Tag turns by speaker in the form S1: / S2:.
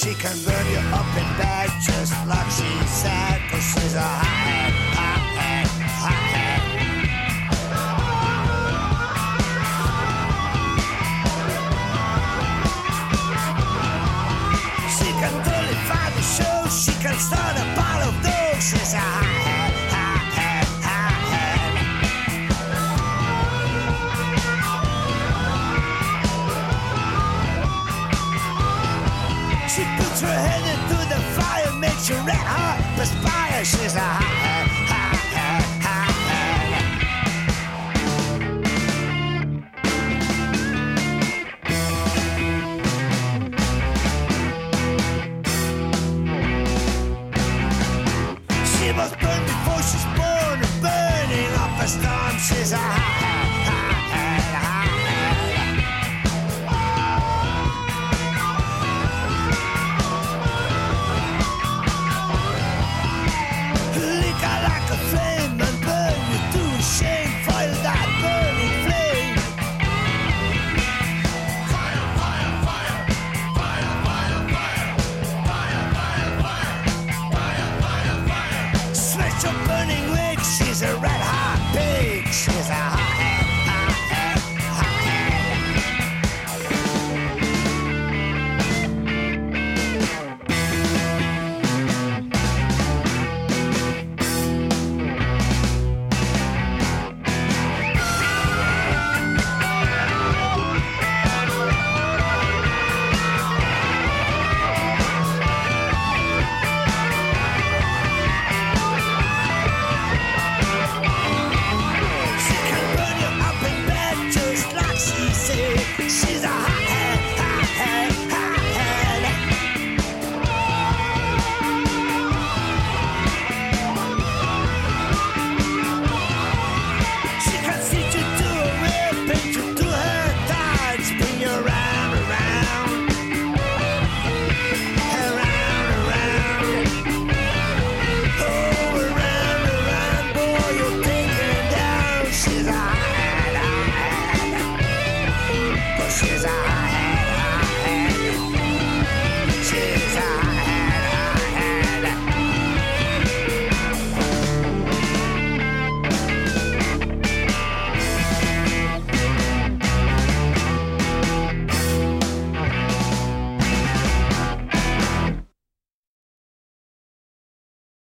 S1: She can burn you up in bed just like she said, 'cause she's a hothead, hothead, hothead. She can totally find the show, she can start a bottle of dough. She's a hothead, hothead, hothead. She puts her head into the fire, makes you red hot, perspire. She's a hothead, hothead, hothead. She was burned before she's born, burning up a storm. She's a hothead.